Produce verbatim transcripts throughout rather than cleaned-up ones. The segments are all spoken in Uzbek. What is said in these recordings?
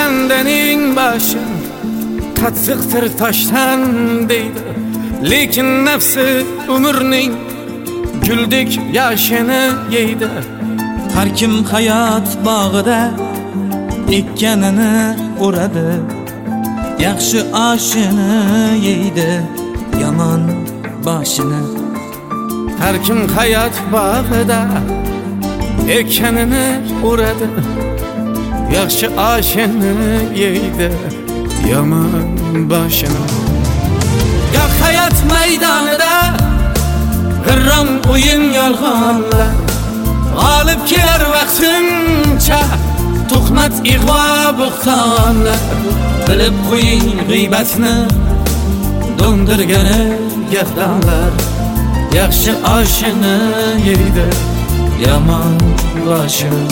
bandaning boshi qattiqdir toshdan deydi, lekin nafsi umrning guldek yoshini yeydi. Har kim hayot bog'ida ekkanini o'radi, yaxshi oshini yeydi, yomon boshini. Har kim hayot bog'ida ekkanini o'radi, yaxshi oshini yeydi, yomon boshini. Goh hayot maydonida g'irrom o'yin yolg'onlar, g'olib kelar vaqtincha tuhmat ig'vo bo'xtonlar. Bilib qo'ying g'iybatni do'ndirgani gavdonlar, yaxshi oshini yeydi, yomon boshini.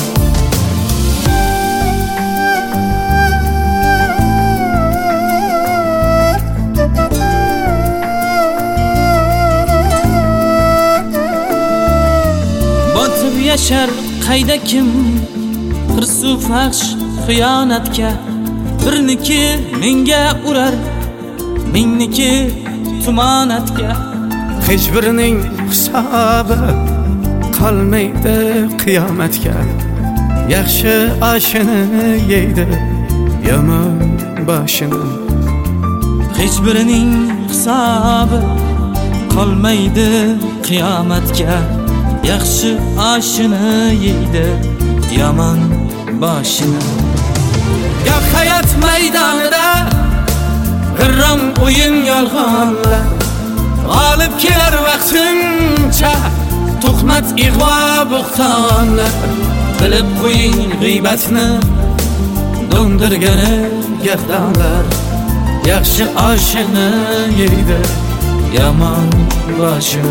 Botib yashar qayda kim hirsu fahsh xiyonatga, birniki menga urar, mingniki tumonatga. Hech birining hisobi qolmaydi qiyomatga, yaxshi oshini yeydi, yomon boshini. Hech birining hisobi qolmaydi qiyomatga, yaxshi oshini yeydi, yomon boshini. Goh hayot maydonida g'irrom o'yin yolg'onlar, g'olib kelar vaqtincha tuhmat ig'vo bo'xtonlar. Bilib qo'ying g'iybatni do'ndirgani gavdonlar, yaxshi oshini yeydi, yomon boshini.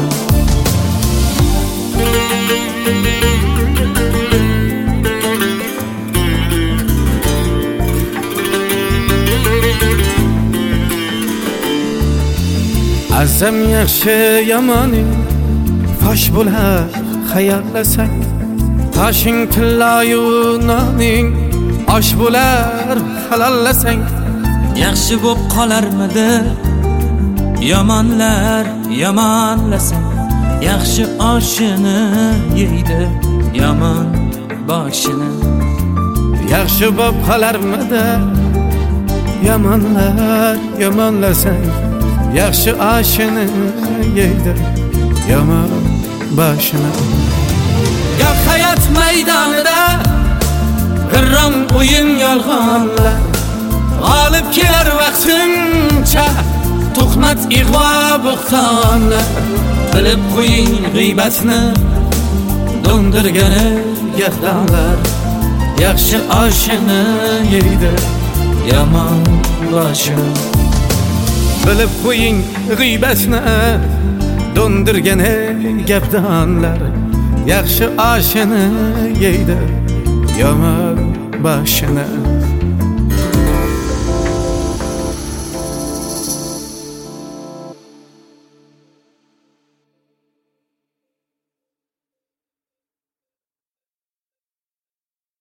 Azam yaxshi yomoning fosh bo'lar xayollasang, toshing tilloyu noning osh bo'lar halollasang. Yaxshi bo'p qolarmidi yomonlar yomonlasang, yaxshi oshini yeydi, yomon boshini. Yaxshi bo'p qolarmidi yomonlar yomonlasang, yaxshi oshini yeydi, yomon boshini. Goh hayot maydonida g'irrom o'yin yolg'onlar, g'olib kelar vaqtincha tuhmat ig'vo bo'xtonlar. Bilib qo'ying g'iybatni do'ndirgani gavdonlar, yaxshi oshini yeydi, yomon boshini. Bilib qo'ying g'iybatni do'ndirgani gavdonlar, yaxshi oshini yeydi, yomon boshini.